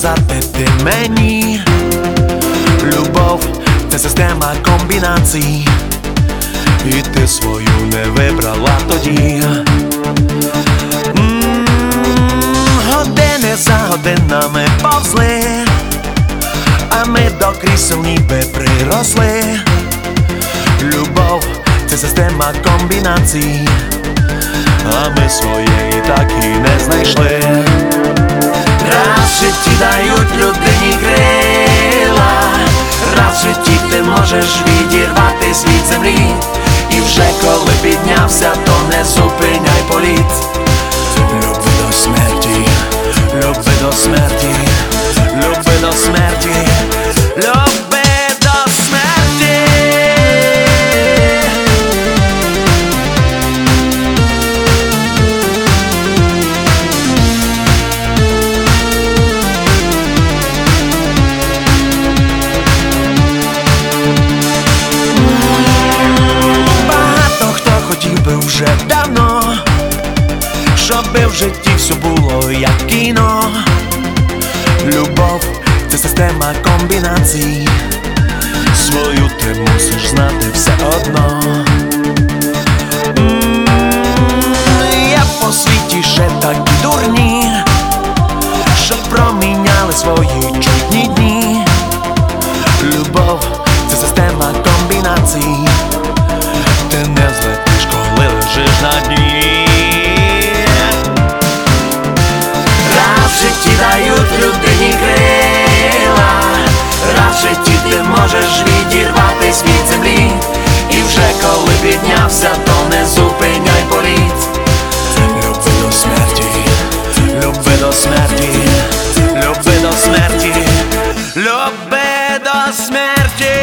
сказати ти мені? Любов — це система комбінацій, і ти свою не вибрала тоді. Години за годинами повзли, а ми до крісел ніби приросли. Любов — це система комбінацій, а ми своєї так і не знайшли. Раз в житті дають людині крила, раз в житті ти можеш відірватись від землі, і вже коли піднявся, то не зупиняй політ. Люби до смерті, люби до смерті, люби до смерті, люби до смерті. Багато хто хотів би вже давно, щоби в житті все було як кіно. Любов — це система комбінацій, свою ти мусиш знати все одно. Є по світі ще такі дурні, що проміняли свої чудні дні. Любов — це система комбінацій, ти не злетиш, коли лежиш на дні. Раз в житті дають людині крила, раз в житті ти можеш відірватись від землі, і вже коли піднявся, то не зупиняй політ. Люби до смерті, люби до смерті, люби до смерті, люби до смерті.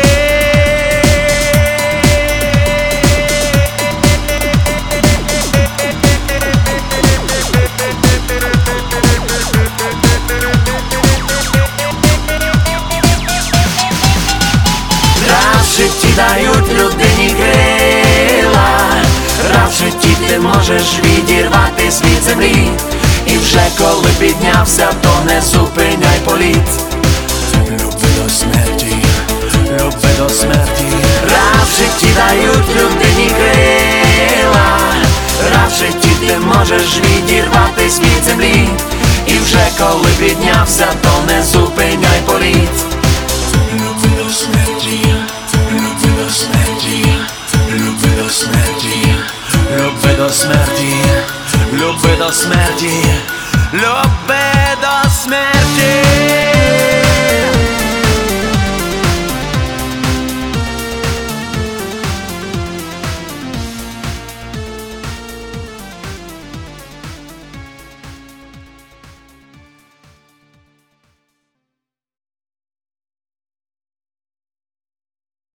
Раз в житті дають людині крила, раз в житті ти можеш відірватись від землі, і вже коли піднявся, то не зупиняй політ. Люби до смерті, люби до смерті. Раз в житті дають людині крила, раз в житті ти можеш відірватись від землі, і вже коли піднявся, то не зупиняй політ. Люби до смерті, люби до смерті, люби до смерті, люби до смерті, люби до смерті, люби.